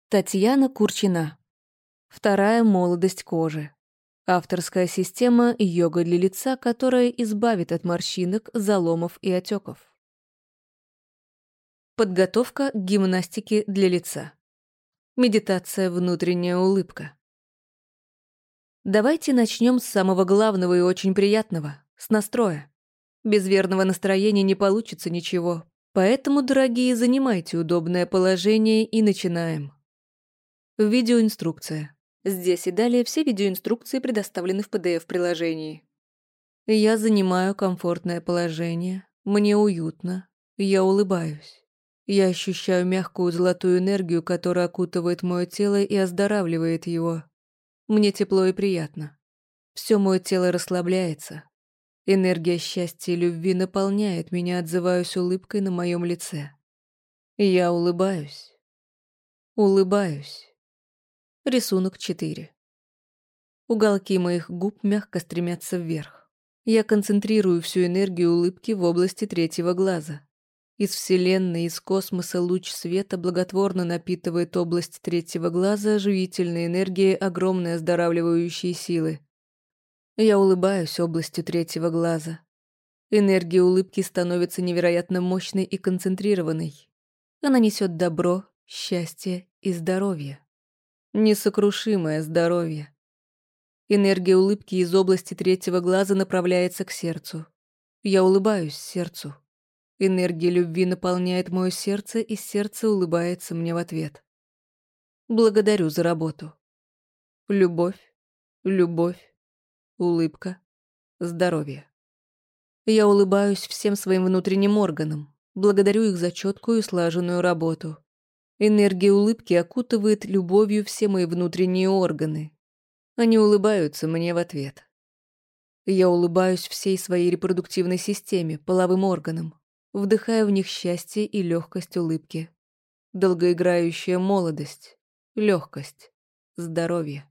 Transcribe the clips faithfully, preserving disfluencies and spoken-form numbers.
Татьяна Курчина. Вторая молодость кожи. Авторская система йога для лица, которая избавит от морщинок, заломов и отеков. Подготовка к гимнастике для лица. Медитация «Внутренняя улыбка». Давайте начнем с самого главного и очень приятного – с настроя. Без верного настроения не получится ничего, поэтому, дорогие, занимайте удобное положение и начинаем. Видеоинструкция. Здесь и далее все видеоинструкции предоставлены в пи ди эф-приложении. Я занимаю комфортное положение, мне уютно, я улыбаюсь. Я ощущаю мягкую золотую энергию, которая окутывает мое тело и оздоравливает его. Мне тепло и приятно. Все мое тело расслабляется. Энергия счастья и любви наполняет меня, отзываюсь улыбкой на моем лице. Я улыбаюсь. Улыбаюсь. Рисунок четыре. Уголки моих губ мягко стремятся вверх. Я концентрирую всю энергию улыбки в области третьего глаза. Из Вселенной, из космоса луч света благотворно напитывает область третьего глаза живительной энергией огромной оздоравливающей силы. Я улыбаюсь областью третьего глаза. Энергия улыбки становится невероятно мощной и концентрированной. Она несет добро, счастье и здоровье. Несокрушимое здоровье. Энергия улыбки из области третьего глаза направляется к сердцу. Я улыбаюсь сердцу. Энергия любви наполняет мое сердце, и сердце улыбается мне в ответ. Благодарю за работу. Любовь, любовь, улыбка, здоровье. Я улыбаюсь всем своим внутренним органам, благодарю их за четкую и слаженную работу. Энергия улыбки окутывает любовью все мои внутренние органы. Они улыбаются мне в ответ. Я улыбаюсь всей своей репродуктивной системе, половым органам, вдыхая в них счастье и легкость улыбки. Долгоиграющая молодость, легкость, здоровье.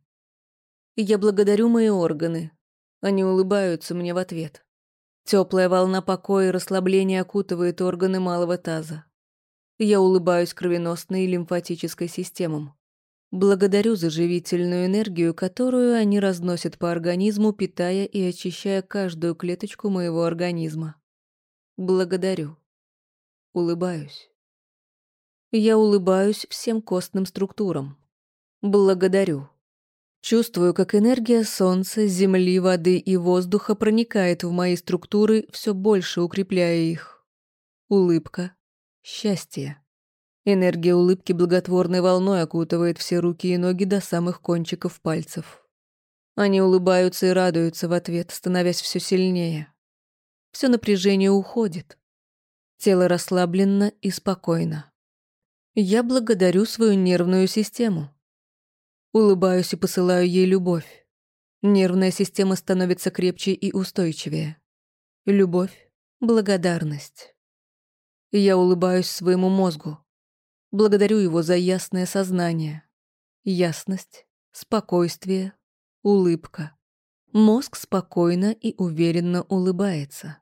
Я благодарю мои органы. Они улыбаются мне в ответ. Теплая волна покоя и расслабления окутывает органы малого таза. Я улыбаюсь кровеносной и лимфатической системам. Благодарю за живительную энергию, которую они разносят по организму, питая и очищая каждую клеточку моего организма. Благодарю. Улыбаюсь. Я улыбаюсь всем костным структурам. Благодарю. Чувствую, как энергия солнца, земли, воды и воздуха проникает в мои структуры, все больше укрепляя их. Улыбка. Счастье. Энергия улыбки благотворной волной окутывает все руки и ноги до самых кончиков пальцев. Они улыбаются и радуются в ответ, становясь все сильнее. Все напряжение уходит. Тело расслаблено и спокойно. Я благодарю свою нервную систему. Улыбаюсь и посылаю ей любовь. Нервная система становится крепче и устойчивее. Любовь, благодарность. Я улыбаюсь своему мозгу. Благодарю его за ясное сознание. Ясность, спокойствие, улыбка. Мозг спокойно и уверенно улыбается.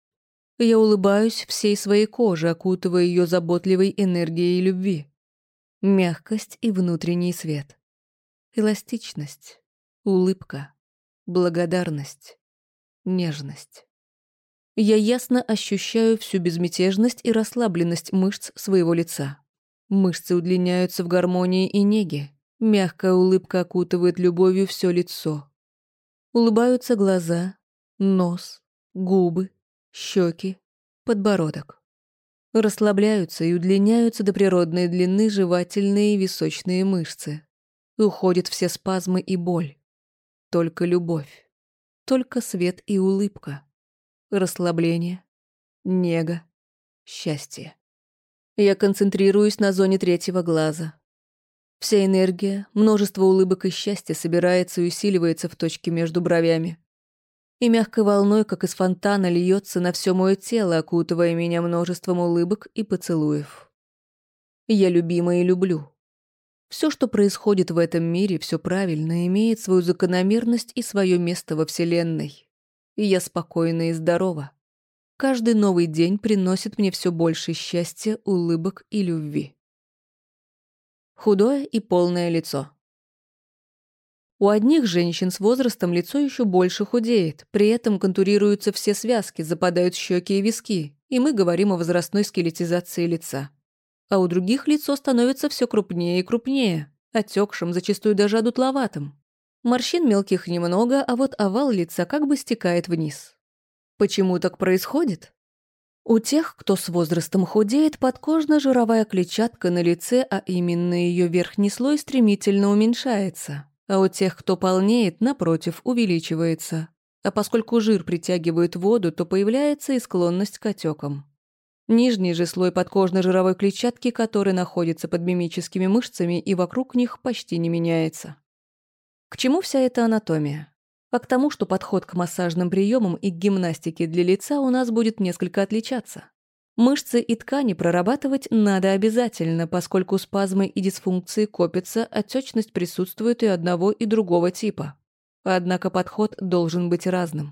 Я улыбаюсь всей своей коже, окутывая ее заботливой энергией любви. Мягкость и внутренний свет. Эластичность, улыбка, благодарность, нежность. Я ясно ощущаю всю безмятежность и расслабленность мышц своего лица. Мышцы удлиняются в гармонии и неге. Мягкая улыбка окутывает любовью все лицо. Улыбаются глаза, нос, губы, щеки, подбородок. Расслабляются и удлиняются до природной длины жевательные и височные мышцы. Уходят все спазмы и боль. Только любовь. Только свет и улыбка. Расслабление, нега, счастье. Я концентрируюсь на зоне третьего глаза. Вся энергия, множество улыбок и счастья собирается и усиливается в точке между бровями. И мягкой волной, как из фонтана, льется на все мое тело, окутывая меня множеством улыбок и поцелуев. Я любима и люблю. Все, что происходит в этом мире, все правильно, имеет свою закономерность и свое место во Вселенной. И я спокойна и здорова. Каждый новый день приносит мне все больше счастья, улыбок и любви. Худое и полное лицо. У одних женщин с возрастом лицо еще больше худеет, при этом контурируются все связки, западают щеки и виски, и мы говорим о возрастной скелетизации лица. А у других лицо становится все крупнее и крупнее, отекшим, зачастую даже одутловатым. Морщин мелких немного, а вот овал лица как бы стекает вниз. Почему так происходит? У тех, кто с возрастом худеет, подкожно-жировая клетчатка на лице, а именно ее верхний слой, стремительно уменьшается. А у тех, кто полнеет, напротив, увеличивается. А поскольку жир притягивает воду, то появляется и склонность к отекам. Нижний же слой подкожно-жировой клетчатки, который находится под мимическими мышцами и вокруг них, почти не меняется. К чему вся эта анатомия? А к тому, что подход к массажным приемам и к гимнастике для лица у нас будет несколько отличаться. Мышцы и ткани прорабатывать надо обязательно, поскольку спазмы и дисфункции копятся, отечность присутствует и одного, и другого типа. Однако подход должен быть разным.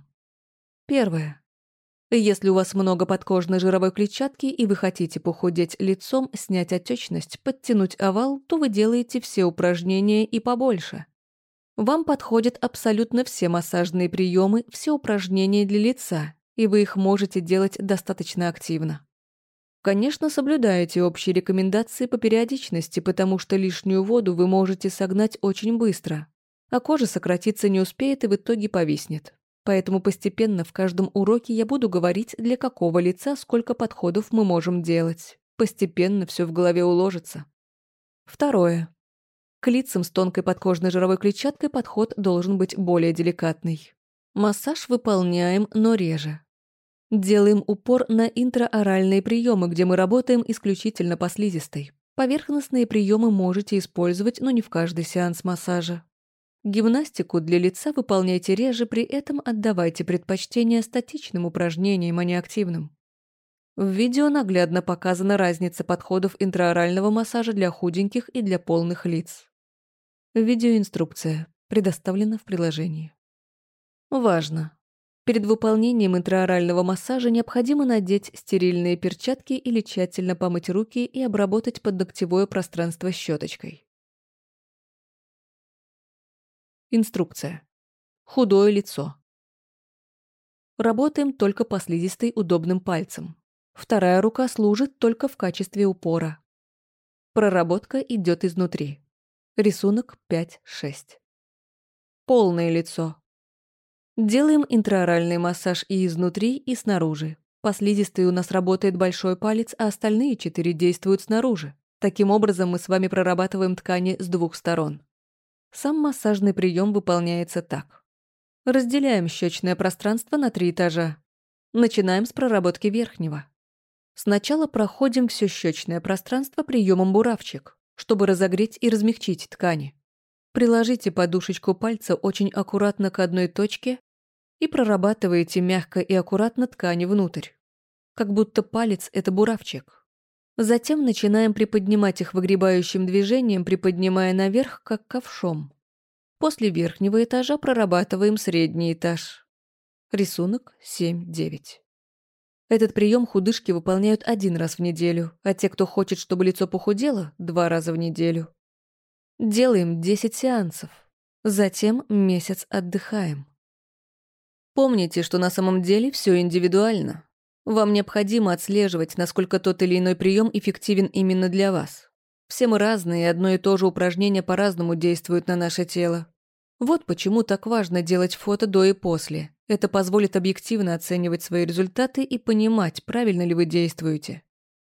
Первое. Если у вас много подкожной жировой клетчатки и вы хотите похудеть лицом, снять отечность, подтянуть овал, то вы делаете все упражнения и побольше. Вам подходят абсолютно все массажные приемы, все упражнения для лица, и вы их можете делать достаточно активно. Конечно, соблюдайте общие рекомендации по периодичности, потому что лишнюю воду вы можете согнать очень быстро, а кожа сократиться не успеет и в итоге повиснет. Поэтому постепенно в каждом уроке я буду говорить, для какого лица сколько подходов мы можем делать. Постепенно все в голове уложится. Второе. К лицам с тонкой подкожной жировой клетчаткой подход должен быть более деликатный. Массаж выполняем, но реже. Делаем упор на интраоральные приемы, где мы работаем исключительно по слизистой. Поверхностные приемы можете использовать, но не в каждый сеанс массажа. Гимнастику для лица выполняйте реже, при этом отдавайте предпочтение статичным упражнениям, а не активным. В видео наглядно показана разница подходов интраорального массажа для худеньких и для полных лиц. Видеоинструкция предоставлена в приложении. Важно! Перед выполнением интраорального массажа необходимо надеть стерильные перчатки или тщательно помыть руки и обработать подногтевое пространство щеточкой. Инструкция. Худое лицо. Работаем только по слизистой удобным пальцем. Вторая рука служит только в качестве упора. Проработка идет изнутри. Рисунок пять шесть. Полное лицо. Делаем интраоральный массаж и изнутри, и снаружи. По слизистой у нас работает большой палец, а остальные четыре действуют снаружи. Таким образом, мы с вами прорабатываем ткани с двух сторон. Сам массажный прием выполняется так. Разделяем щечное пространство на три этажа. Начинаем с проработки верхнего. Сначала проходим все щечное пространство приемом буравчик, чтобы разогреть и размягчить ткани. Приложите подушечку пальца очень аккуратно к одной точке и прорабатываете мягко и аккуратно ткани внутрь. Как будто палец – это буравчик. Затем начинаем приподнимать их выгребающим движением, приподнимая наверх, как ковшом. После верхнего этажа прорабатываем средний этаж. Рисунок семь девять. Этот прием худышки выполняют один раз в неделю, а те, кто хочет, чтобы лицо похудело, два раза в неделю. Делаем десять сеансов. Затем месяц отдыхаем. Помните, что на самом деле все индивидуально. Вам необходимо отслеживать, насколько тот или иной прием эффективен именно для вас. Все мы разные, и одно и то же упражнение по-разному действует на наше тело. Вот почему так важно делать фото до и после. Это позволит объективно оценивать свои результаты и понимать, правильно ли вы действуете.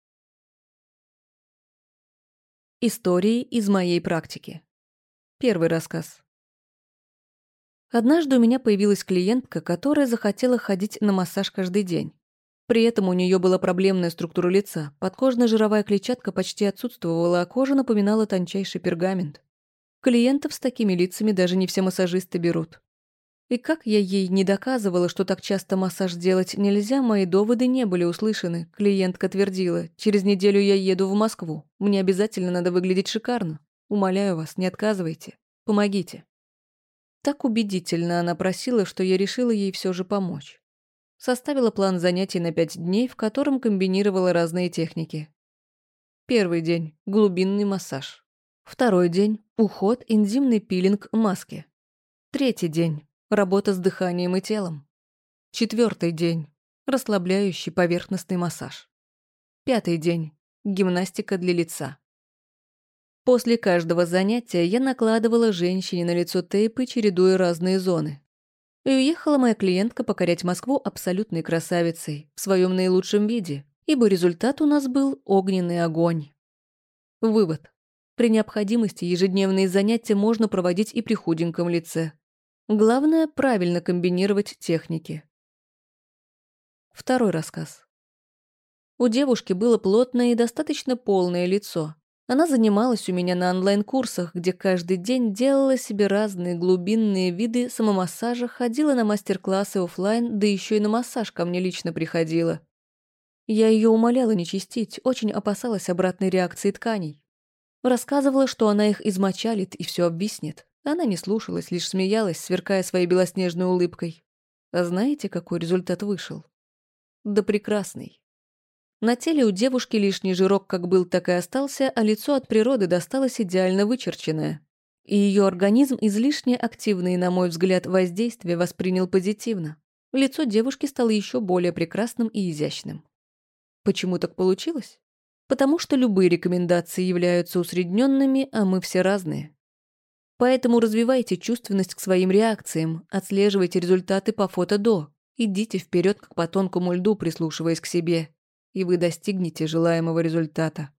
Истории из моей практики. Первый рассказ. Однажды у меня появилась клиентка, которая захотела ходить на массаж каждый день. При этом у нее была проблемная структура лица, подкожно-жировая клетчатка почти отсутствовала, а кожа напоминала тончайший пергамент. Клиентов с такими лицами даже не все массажисты берут. И как я ей не доказывала, что так часто массаж делать нельзя, мои доводы не были услышаны. Клиентка твердила: «Через неделю я еду в Москву. Мне обязательно надо выглядеть шикарно. Умоляю вас, не отказывайте. Помогите». Так убедительно она просила, что я решила ей все же помочь. Составила план занятий на пять дней, в котором комбинировала разные техники. Первый день – глубинный массаж. Второй день – уход, энзимный пилинг, маски. Третий день – работа с дыханием и телом. Четвертый день – расслабляющий поверхностный массаж. Пятый день – гимнастика для лица. После каждого занятия я накладывала женщине на лицо тейпы, чередуя разные зоны. И уехала моя клиентка покорять Москву абсолютной красавицей, в своем наилучшем виде, ибо результат у нас был огненный огонь. Вывод. При необходимости ежедневные занятия можно проводить и при худеньком лице. Главное – правильно комбинировать техники. Второй рассказ. У девушки было плотное и достаточно полное лицо. Она занималась у меня на онлайн-курсах, где каждый день делала себе разные глубинные виды самомассажа, ходила на мастер-классы оффлайн, да еще и на массаж ко мне лично приходила. Я ее умоляла не чистить, очень опасалась обратной реакции тканей. Рассказывала, что она их измочалит и все обвиснет. Она не слушалась, лишь смеялась, сверкая своей белоснежной улыбкой. А знаете, какой результат вышел? Да прекрасный. На теле у девушки лишний жирок как был, так и остался, а лицо от природы досталось идеально вычерченное. И ее организм излишне активные, на мой взгляд, воздействия воспринял позитивно. Лицо девушки стало еще более прекрасным и изящным. Почему так получилось? Потому что любые рекомендации являются усредненными, а мы все разные. Поэтому развивайте чувственность к своим реакциям, отслеживайте результаты по фото до, идите вперед как по тонкому льду, прислушиваясь к себе, и вы достигнете желаемого результата.